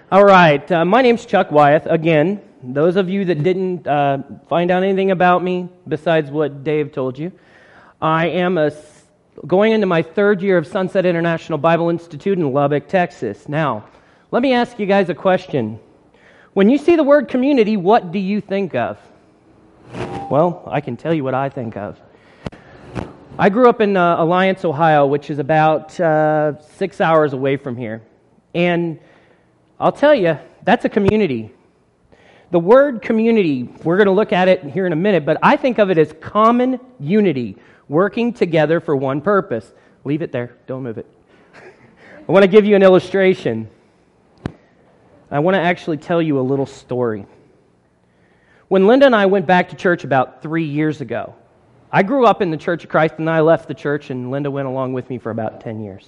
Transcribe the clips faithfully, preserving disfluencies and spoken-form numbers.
All right, uh, my name's Chuck Wyeth. Again, those of you that didn't uh, find out anything about me besides what Dave told you, I am a, going into my third year of Sunset International Bible Institute in Lubbock, Texas. Now, let me ask you guys a question. When you see the word community, what do you think of? Well, I can tell you what I think of. I grew up in uh, Alliance, Ohio, which is about uh, six hours away from here. And I'll tell you, that's a community. The word community, we're going to look at it here in a minute, but I think of it as common unity, working together for one purpose. Leave it there. Don't move it. I want to give you an illustration. I want to actually tell you a little story. When Linda and I went back to church about three years ago, I grew up in the Church of Christ, and I left the church, and Linda went along with me for about ten years.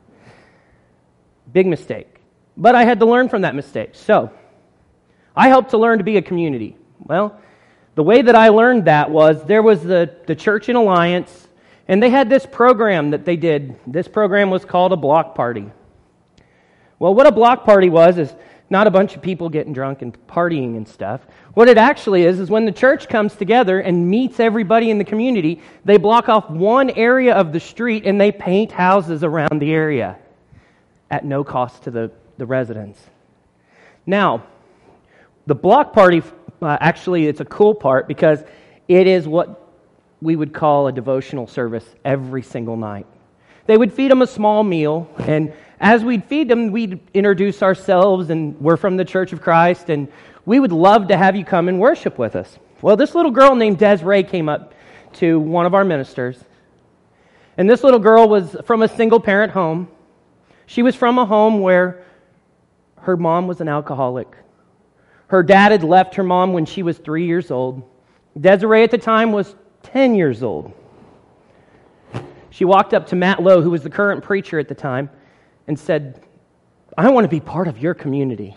Big mistake. But I had to learn from that mistake. So, I helped to learn to be a community. Well, the way that I learned that was there was the, the church in Alliance, and they had this program that they did. This program was called a block party. Well, what a block party was is not a bunch of people getting drunk and partying and stuff. What it actually is, is when the church comes together and meets everybody in the community, they block off one area of the street and they paint houses around the area at no cost to the, the residents. Now, the block party, uh, actually, it's a cool part because it is what we would call a devotional service every single night. They would feed them a small meal, and as we'd feed them, we'd introduce ourselves, and we're from the Church of Christ, and we would love to have you come and worship with us. Well, this little girl named Desiree came up to one of our ministers, and this little girl was from a single-parent home. She was from a home where her mom was an alcoholic. Her dad had left her mom when she was three years old. Desiree at the time was ten years old. She walked up to Matt Lowe, who was the current preacher at the time, and said, "I want to be part of your community."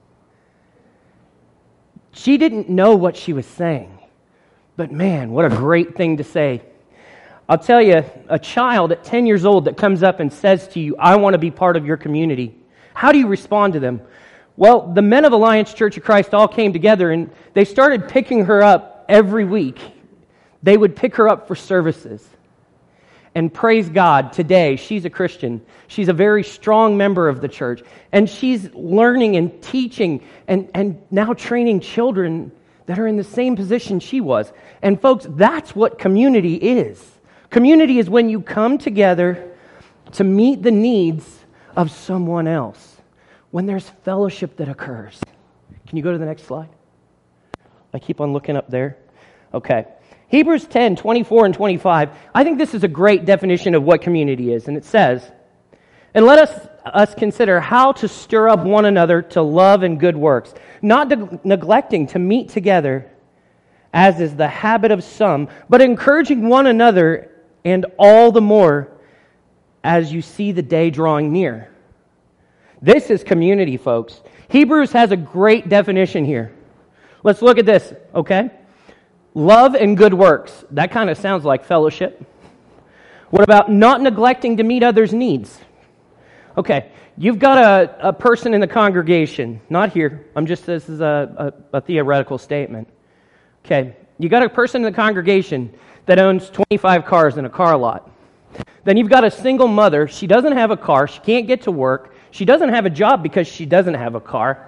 She didn't know what she was saying, but man, what a great thing to say. I'll tell you, a child at ten years old that comes up and says to you, "I want to be part of your community," how do you respond to them? Well, the men of Alliance Church of Christ all came together and they started picking her up every week. They would pick her up for services. And praise God, today she's a Christian. She's a very strong member of the church. And she's learning and teaching and, and now training children that are in the same position she was. And folks, that's what community is. Community is when you come together to meet the needs of someone else. When there's fellowship that occurs. Can you go to the next slide? I keep on looking up there. Okay. Hebrews ten, twenty-four and twenty-five. I think this is a great definition of what community is. And it says, "And let us, us consider how to stir up one another to love and good works, not de- neglecting to meet together, as is the habit of some, but encouraging one another, and all the more as you see the day drawing near." This is community, folks. Hebrews has a great definition here. Let's look at this, okay? Love and good works. That kind of sounds like fellowship. What about not neglecting to meet others' needs? Okay, you've got a, a person in the congregation, not here. I'm just, this is a, a, a theoretical statement. Okay, you got a person in the congregation that owns twenty-five cars in a car lot. Then you've got a single mother. She doesn't have a car. She can't get to work. She doesn't have a job because she doesn't have a car.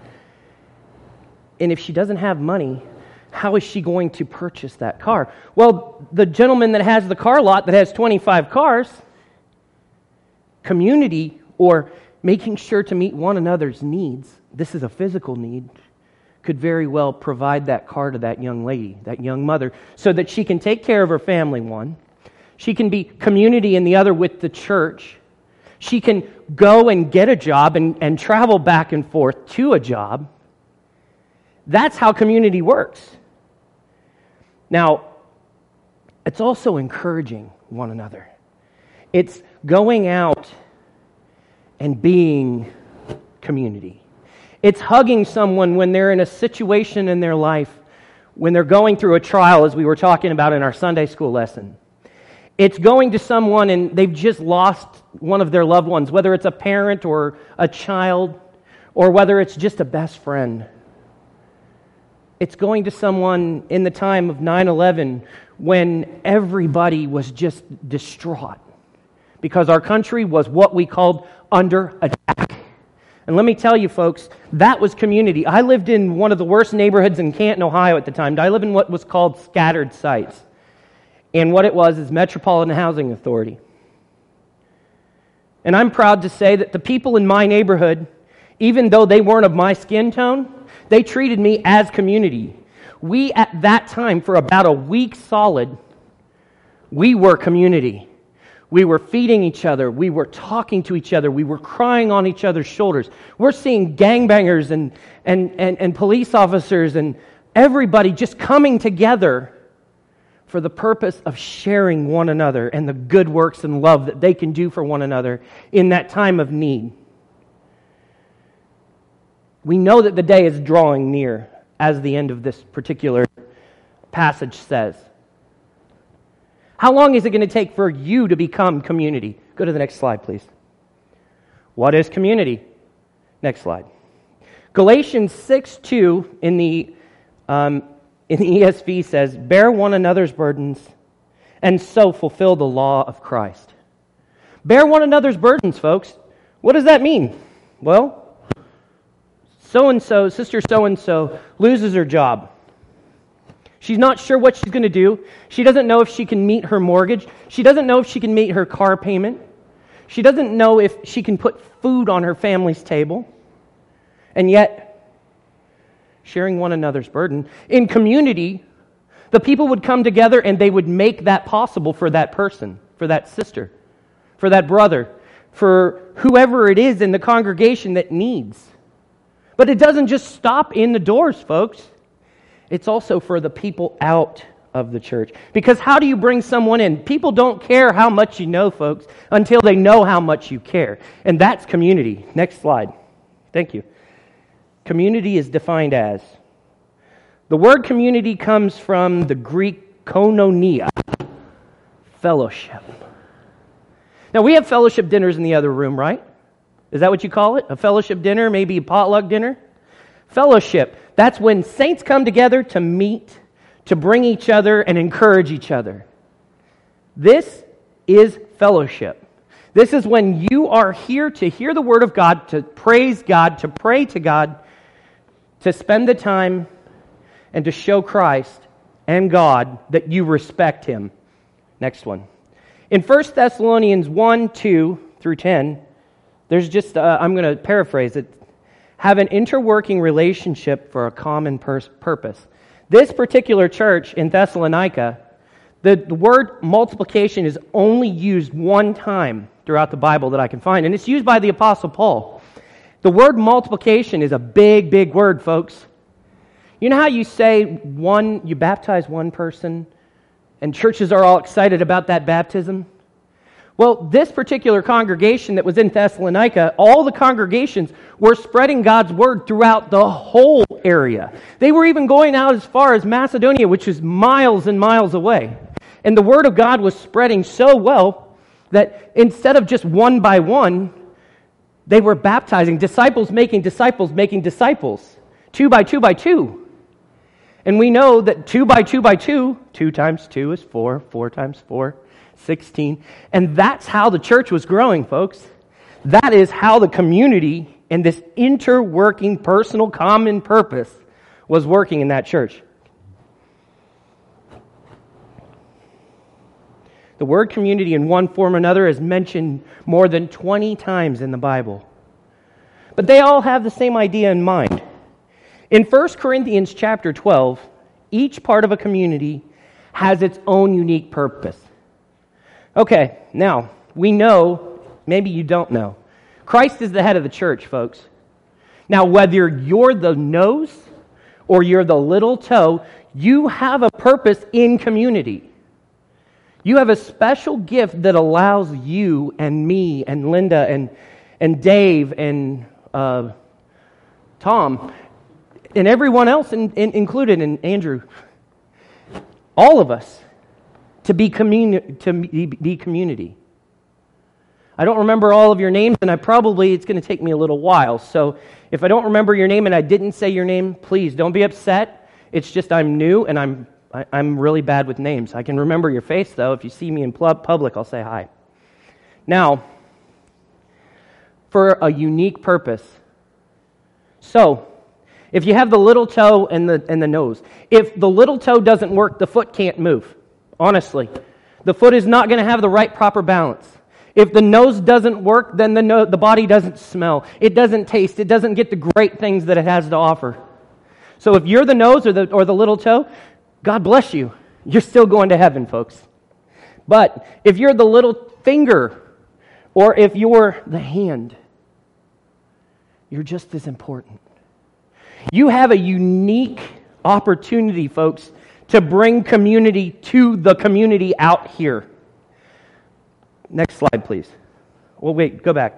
And if she doesn't have money, how is she going to purchase that car? Well, the gentleman that has the car lot that has twenty-five cars, community or making sure to meet one another's needs, this is a physical need, could very well provide that car to that young lady, that young mother, so that she can take care of her family, one. She can be community in the other with the church. She can go and get a job and, and travel back and forth to a job. That's how community works. Now, it's also encouraging one another. It's going out and being community. It's hugging someone when they're in a situation in their life, when they're going through a trial, as we were talking about in our Sunday school lesson. It's going to someone and they've just lost one of their loved ones, whether it's a parent or a child, or whether it's just a best friend. It's going to someone in the time of nine eleven when everybody was just distraught because our country was what we called under attack. And let me tell you, folks, that was community. I lived in one of the worst neighborhoods in Canton, Ohio at the time. I lived in what was called scattered sites. And what it was is Metropolitan Housing Authority. And I'm proud to say that the people in my neighborhood, even though they weren't of my skin tone, they treated me as community. We, at that time, for about a week solid, we were community. We were feeding each other. We were talking to each other. We were crying on each other's shoulders. We're seeing gangbangers and, and, and, and police officers and everybody just coming together for the purpose of sharing one another and the good works and love that they can do for one another in that time of need. We know that the day is drawing near, as the end of this particular passage says. How long is it going to take for you to become community? Go to the next slide, please. What is community? Next slide. Galatians six two in the um, in the E S V says, "Bear one another's burdens, and so fulfill the law of Christ." Bear one another's burdens, folks. What does that mean? Well, so-and-so, sister so-and-so, loses her job. She's not sure what she's going to do. She doesn't know if she can meet her mortgage. She doesn't know if she can meet her car payment. She doesn't know if she can put food on her family's table. And yet, sharing one another's burden. In community, the people would come together and they would make that possible for that person, for that sister, for that brother, for whoever it is in the congregation that needs. But it doesn't just stop in the doors, folks. It's also for the people out of the church. Because how do you bring someone in? People don't care how much you know, folks, until they know how much you care. And that's community. Next slide. Thank you. Community is defined as. The word community comes from the Greek koinonia, fellowship. Now, we have fellowship dinners in the other room, right? Is that what you call it? A fellowship dinner, maybe a potluck dinner? Fellowship. That's when saints come together to meet, to bring each other and encourage each other. This is fellowship. This is when you are here to hear the Word of God, to praise God, to pray to God, to spend the time and to show Christ and God that you respect Him. Next one. In First Thessalonians one, two through ten, there's just, uh, I'm going to paraphrase it, have an interworking relationship for a common pers- purpose. This particular church in Thessalonica, the, the word multiplication is only used one time throughout the Bible that I can find, and it's used by the Apostle Paul. The word multiplication is a big, big word, folks. You know how you say one, you baptize one person, and churches are all excited about that baptism? Well, this particular congregation that was in Thessalonica, all the congregations were spreading God's word throughout the whole area. They were even going out as far as Macedonia, which is miles and miles away. And the word of God was spreading so well that instead of just one by one, they were baptizing, disciples making disciples making disciples, two by two by two. And we know that two by two by two, two times two is four, four times four, sixteen. And that's how the church was growing, folks. That is how the community and this interworking personal common purpose was working in that church. The word community in one form or another is mentioned more than twenty times in the Bible. But they all have the same idea in mind. In First Corinthians chapter twelve, each part of a community has its own unique purpose. Okay, now, we know, maybe you don't know, Christ is the head of the church, folks. Now, whether you're the nose or you're the little toe, you have a purpose in community. You have a special gift that allows you and me and Linda and, and Dave and uh, Tom and everyone else in, in, included, and Andrew, all of us, to be communi- to be community. I don't remember all of your names, and I probably, it's going to take me a little while. So If I don't remember your name and I didn't say your name, please don't be upset. It's just I'm new and I'm I, I'm really bad with names. I can remember your face, though. If you see me in public, I'll say hi. Now, for a unique purpose. So, if you have the little toe and the and the nose, if the little toe doesn't work, the foot can't move. Honestly, the foot is not going to have the right proper balance. If the nose doesn't work, then the no, the body doesn't smell. It doesn't taste. It doesn't get the great things that it has to offer. So if you're the nose or the or the little toe, God bless you. You're still going to heaven, folks. But if you're the little finger or if you're the hand, you're just as important. You have a unique opportunity, folks, to bring community to the community out here. Next slide, please. Well, wait, go back.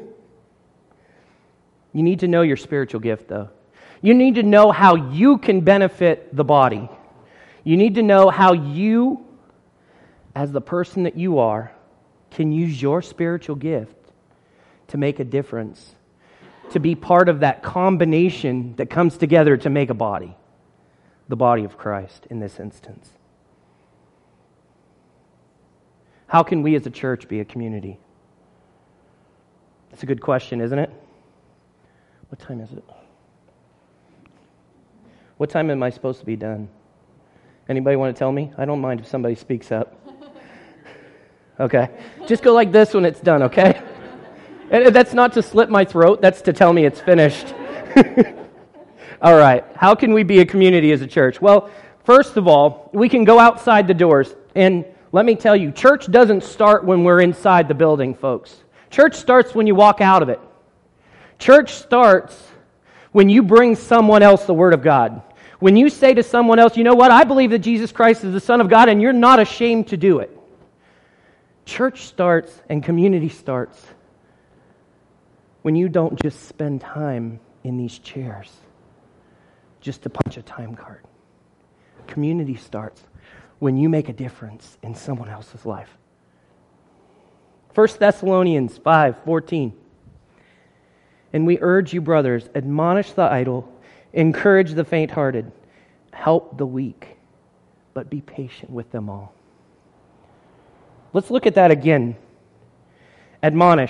You need to know your spiritual gift, though. You need to know how you can benefit the body. You need to know how you, as the person that you are, can use your spiritual gift to make a difference, to be part of that combination that comes together to make a body, the body of Christ in this instance. How can we as a church be a community? That's a good question, isn't it? What time is it? What time am I supposed to be done? Anybody want to tell me? I don't mind if somebody speaks up. Okay. Just go like this when it's done, okay? And that's not to slit my throat. That's to tell me it's finished. All right. How can we be a community as a church? Well, first of all, we can go outside the doors. And let me tell you, church doesn't start when we're inside the building, folks. Church starts when you walk out of it. Church starts when you bring someone else the Word of God. When you say to someone else, you know what, I believe that Jesus Christ is the Son of God, and you're not ashamed to do it. Church starts and community starts when you don't just spend time in these chairs just to punch a time card. Community starts when you make a difference in someone else's life. First Thessalonians five fourteen. And we urge you, brothers, admonish the idle, encourage the faint-hearted, help the weak, but be patient with them all. Let's look at that again. Admonish.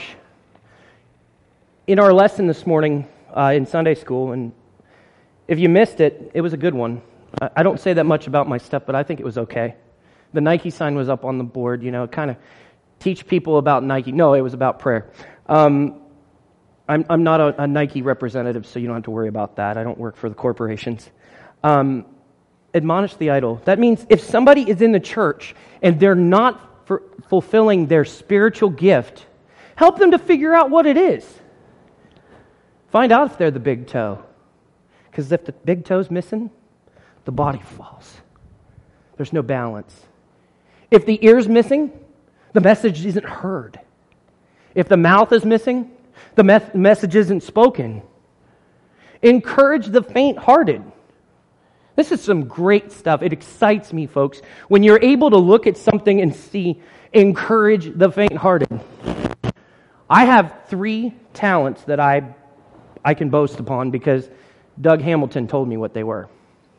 In our lesson this morning uh, in Sunday school, and if you missed it, it was a good one. I, I don't say that much about my stuff, but I think it was okay. The Nike sign was up on the board, you know, kind of teach people about Nike. No, it was about prayer. Um, I'm, I'm not a, a Nike representative, so you don't have to worry about that. I don't work for the corporations. Um, admonish the idle. That means if somebody is in the church and they're not for fulfilling their spiritual gift, help them to figure out what it is. Find out if they're the big toe. Because if the big toe's missing, the body falls. There's no balance. If the ear's missing, the message isn't heard. If the mouth is missing, the me- message isn't spoken. Encourage the faint-hearted. This is some great stuff. It excites me, folks. When you're able to look at something and see, encourage the faint-hearted. I have three talents that I, I can boast upon because Doug Hamilton told me what they were.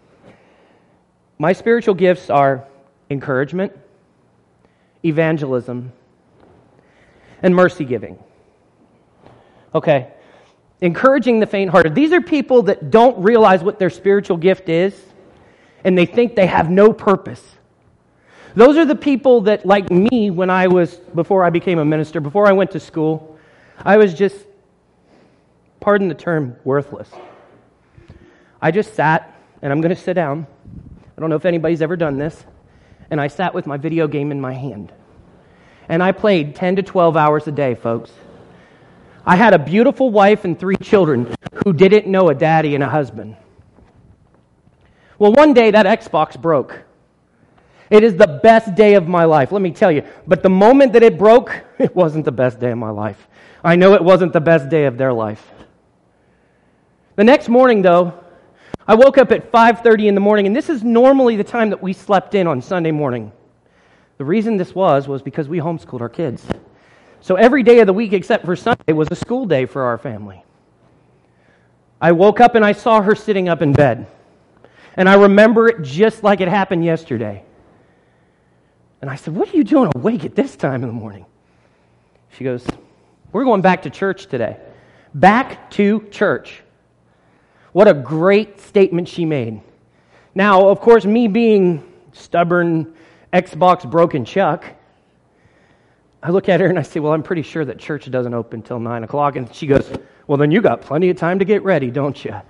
My spiritual gifts are encouragement, evangelism, and mercy giving. Okay, encouraging the faint-hearted. These are people that don't realize what their spiritual gift is, and they think they have no purpose. Those are the people that, like me, when I was, before I became a minister, before I went to school, I was just, pardon the term, worthless. I just sat, and I'm going to sit down. I don't know if anybody's ever done this. And I sat with my video game in my hand. And I played ten to twelve hours a day, folks. I had a beautiful wife and three children who didn't know a daddy and a husband. Well, one day that Xbox broke. It is the best day of my life, let me tell you. But the moment that it broke, it wasn't the best day of my life. I know it wasn't the best day of their life. The next morning, though, I woke up at five thirty in the morning, and this is normally the time that we slept in on Sunday morning. The reason this was, was because we homeschooled our kids. So every day of the week except for Sunday was a school day for our family. I woke up and I saw her sitting up in bed. And I remember it just like it happened yesterday. And I said, "What are you doing awake at this time in the morning?" She goes, "We're going back to church today." Back to church. What a great statement she made. Now, of course, me being stubborn, Xbox broken Chuck, I look at her and I say, "Well, I'm pretty sure that church doesn't open until nine o'clock. And she goes, "Well, then you got plenty of time to get ready, don't you?"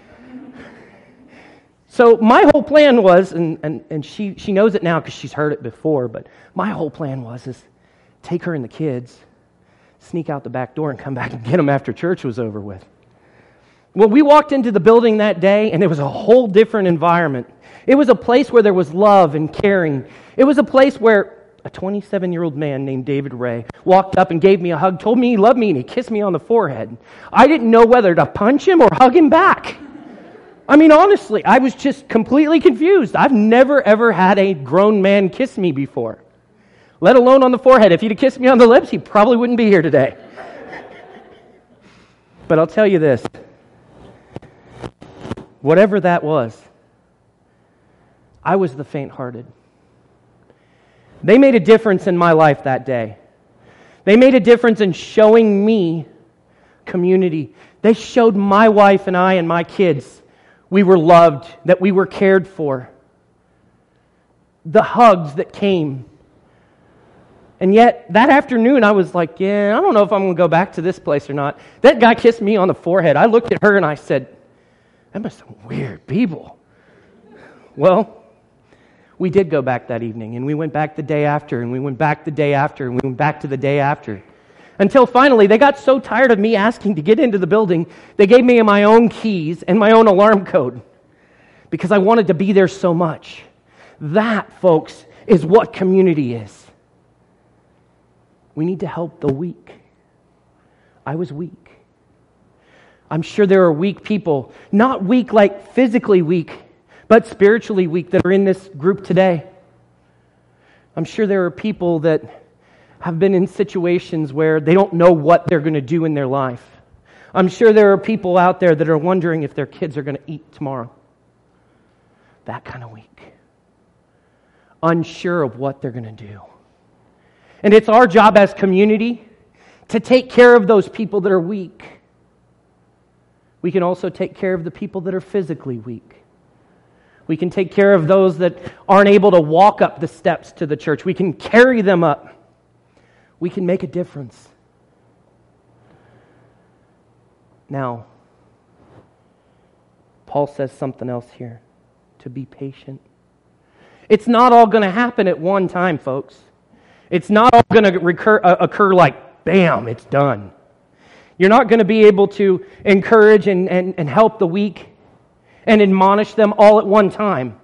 So my whole plan was, and, and, and she, she knows it now because she's heard it before, but my whole plan was is take her and the kids, sneak out the back door and come back and get them after church was over with. Well, we walked into the building that day, and it was a whole different environment. It was a place where there was love and caring. It was a place where a twenty-seven-year-old man named David Ray walked up and gave me a hug, told me he loved me, and he kissed me on the forehead. I didn't know whether to punch him or hug him back. I mean, honestly, I was just completely confused. I've never, ever had a grown man kiss me before, let alone on the forehead. If he'd have kissed me on the lips, he probably wouldn't be here today. But I'll tell you this. Whatever that was, I was the faint-hearted. They made a difference in my life that day. They made a difference in showing me community. They showed my wife and I and my kids we were loved, that we were cared for. The hugs that came. And yet, that afternoon, I was like, yeah, I don't know if I'm going to go back to this place or not. That guy kissed me on the forehead. I looked at her and I said, "Them are some weird people." Well, we did go back that evening, and we went back the day after, and we went back the day after, and we went back to the day after. Until finally, they got so tired of me asking to get into the building, they gave me my own keys and my own alarm code because I wanted to be there so much. That, folks, is what community is. We need to help the weak. I was weak. I'm sure there are weak people, not weak like physically weak, but spiritually weak that are in this group today. I'm sure there are people that have been in situations where they don't know what they're going to do in their life. I'm sure there are people out there that are wondering if their kids are going to eat tomorrow. That kind of weak. Unsure of what they're going to do. And it's our job as community to take care of those people that are weak. We can also take care of the people that are physically weak. We can take care of those that aren't able to walk up the steps to the church. We can carry them up. We can make a difference. Now, Paul says something else here. To be patient. It's not all going to happen at one time, folks. It's not all going to recur, uh, occur like, bam, it's done. You're not going to be able to encourage and, and, and help the weak and admonish them all at one time.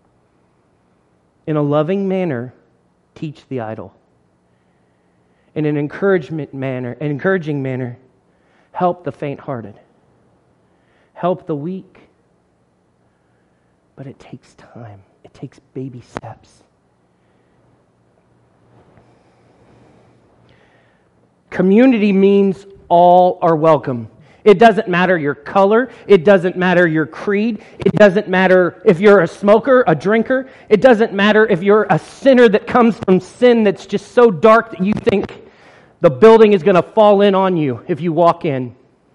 In a loving manner, teach the idle. In an encouragement manner, an encouraging manner, help the faint-hearted. Help the weak. But it takes time. It takes baby steps. Community means all are welcome. It doesn't matter your color. It doesn't matter your creed. It doesn't matter if you're a smoker, a drinker. It doesn't matter if you're a sinner that comes from sin that's just so dark that you think the building is going to fall in on you if you walk in.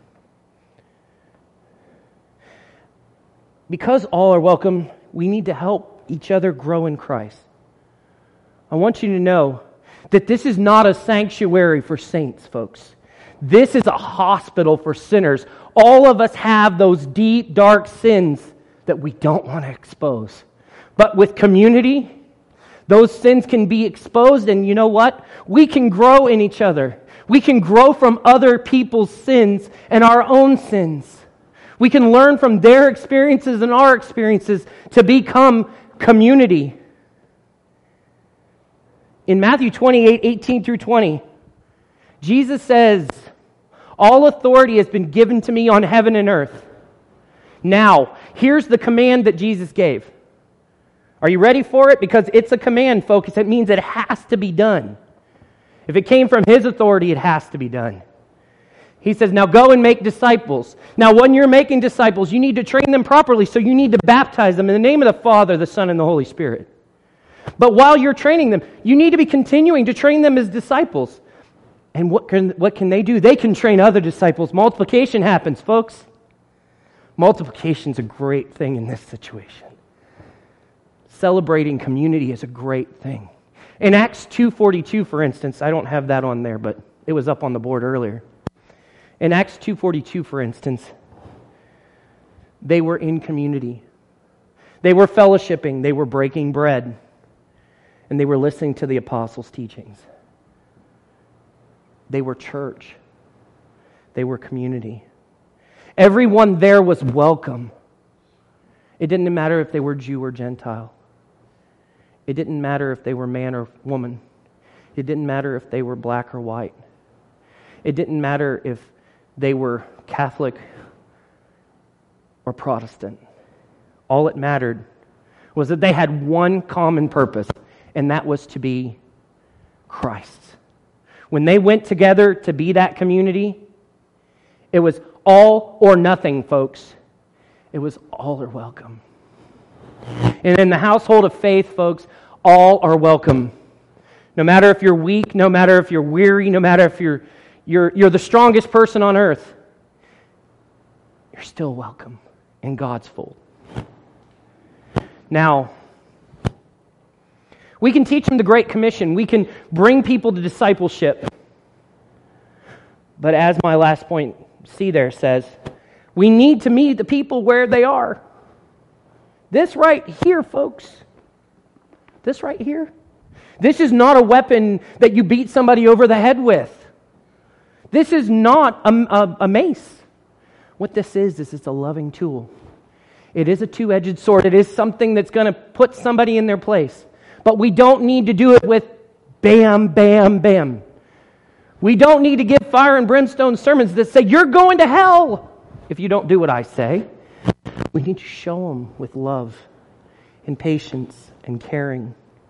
Because all are welcome, we need to help each other grow in Christ. I want you to know that this is not a sanctuary for saints, folks. This is a hospital for sinners. All of us have those deep, dark sins that we don't want to expose. But with community, those sins can be exposed, and you know what? We can grow in each other. We can grow from other people's sins and our own sins. We can learn from their experiences and our experiences to become community. In Matthew twenty-eight, eighteen through twenty, Jesus says, "All authority has been given to me on heaven and earth." Now, here's the command that Jesus gave. Are you ready for it? Because it's a command, folks. It means it has to be done. If it came from His authority, it has to be done. He says, now go and make disciples. Now, when you're making disciples, you need to train them properly, so you need to baptize them in the name of the Father, the Son, and the Holy Spirit. But while you're training them, you need to be continuing to train them as disciples. And what can, what can they do? They can train other disciples. Multiplication happens, folks. Multiplication's a great thing in this situation. Celebrating community is a great thing. In Acts two forty-two, for instance, I don't have that on there, but it was up on the board earlier. In Acts two forty-two, for instance, they were in community. They were fellowshipping. They were breaking bread. And they were listening to the apostles' teachings. They were church. They were community. Everyone there was welcome. It didn't matter if they were Jew or Gentile. It didn't matter if they were man or woman. It didn't matter if they were black or white. It didn't matter if they were Catholic or Protestant. All it mattered was that they had one common purpose, and that was to be Christ's. When they went together to be that community, it was all or nothing, folks. It was all or welcome. And in the household of faith, folks, all are welcome. No matter if you're weak, no matter if you're weary, no matter if you're you're you're the strongest person on earth, you're still welcome in God's fold. Now, we can teach them the Great Commission. We can bring people to discipleship. But as my last point, C there says, we need to meet the people where they are. This right here, folks. This right here. This is not a weapon that you beat somebody over the head with. This is not a, a, a mace. What this is, is it's a loving tool. It is a two-edged sword. It is something that's going to put somebody in their place. But we don't need to do it with bam, bam, bam. We don't need to give fire and brimstone sermons that say, you're going to hell if you don't do what I say. We need to show them with love and patience and caring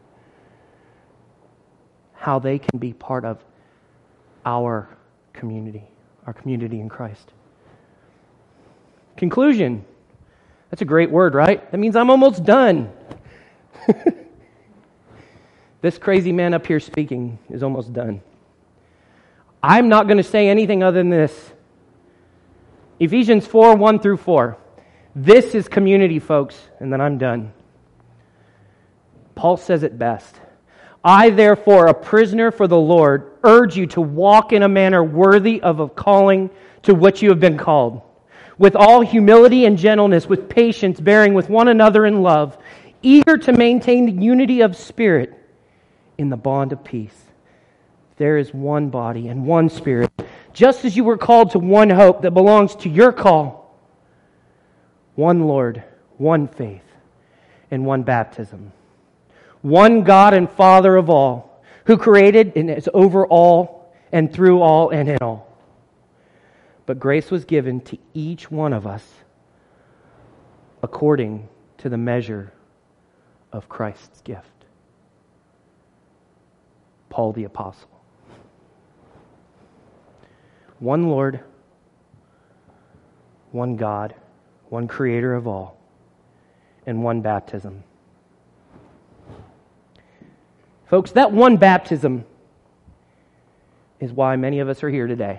how they can be part of our community, our community in Christ. Conclusion. That's a great word, right? That means I'm almost done. This crazy man up here speaking is almost done. I'm not going to say anything other than this. Ephesians four, one through four. This is community, folks, and then I'm done. Paul says it best. I, therefore, a prisoner for the Lord, urge you to walk in a manner worthy of a calling to which you have been called, with all humility and gentleness, with patience, bearing with one another in love, eager to maintain the unity of spirit in the bond of peace. There is one body and one Spirit, just as you were called to one hope that belongs to your call. One Lord, one faith, and one baptism. One God and Father of all, who created and is over all and through all and in all. But grace was given to each one of us according to the measure of Christ's gift. Paul the Apostle. One Lord, one God, one Creator of all, and one baptism. Folks, that one baptism is why many of us are here today.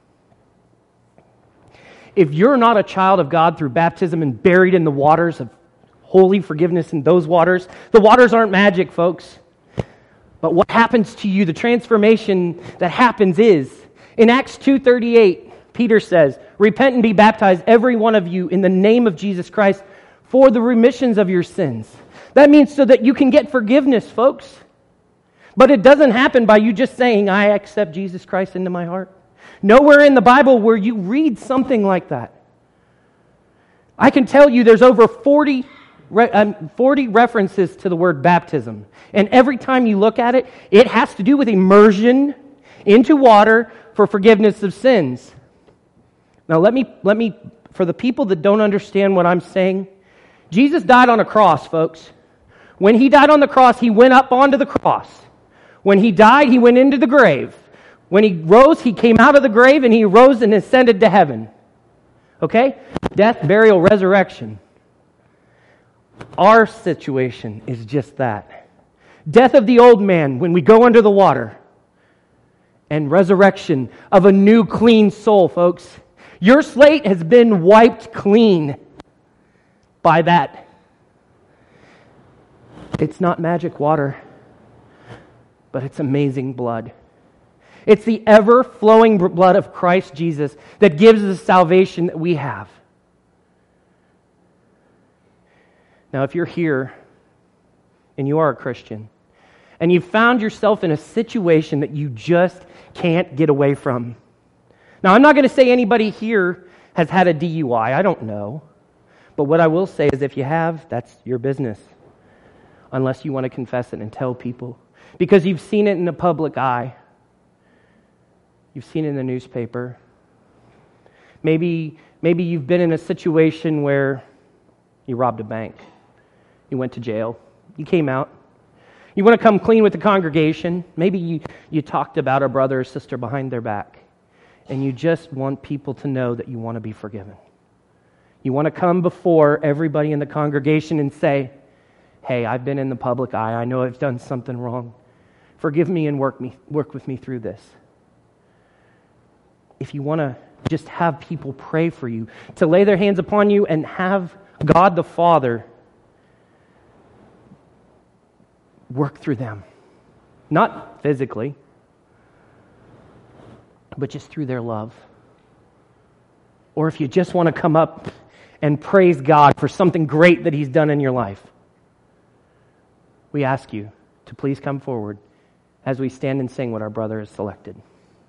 If you're not a child of God through baptism and buried in the waters of holy forgiveness in those waters, the waters aren't magic, folks. But what happens to you, the transformation that happens is, in Acts two thirty-eight, Peter says, repent and be baptized, every one of you, in the name of Jesus Christ, for the remissions of your sins. That means so that you can get forgiveness, folks. But it doesn't happen by you just saying, I accept Jesus Christ into my heart. Nowhere in the Bible where you read something like that. I can tell you there's over forty, forty references to the word baptism. And every time you look at it, it has to do with immersion into water for forgiveness of sins. Now let me, let me, for the people that don't understand what I'm saying, Jesus died on a cross, folks. When He died on the cross, He went up onto the cross. When He died, He went into the grave. When he rose, he came out of the grave and he rose and ascended to heaven. Okay? Death, burial, resurrection. Our situation is just that. Death of the old man when we go under the water. And resurrection of a new clean soul, folks. Your slate has been wiped clean by that. It's not magic water, but it's amazing blood. It's the ever-flowing blood of Christ Jesus that gives us the salvation that we have. Now, if you're here and you are a Christian, and you found yourself in a situation that you just can't get away from. Now, I'm not going to say anybody here has had a D U I. I don't know. But what I will say is if you have, that's your business. Unless you want to confess it and tell people. Because you've seen it in the public eye. You've seen it in the newspaper. Maybe, maybe you've been in a situation where you robbed a bank. You went to jail. You came out. You want to come clean with the congregation. Maybe you, you talked about a brother or sister behind their back. And you just want people to know that you want to be forgiven. You want to come before everybody in the congregation and say, hey, I've been in the public eye. I know I've done something wrong. Forgive me and work me, work with me through this. If you want to just have people pray for you, to lay their hands upon you and have God the Father work through them. Not physically, but just through their love. Or if you just want to come up and praise God for something great that He's done in your life, we ask you to please come forward as we stand and sing what our brother has selected.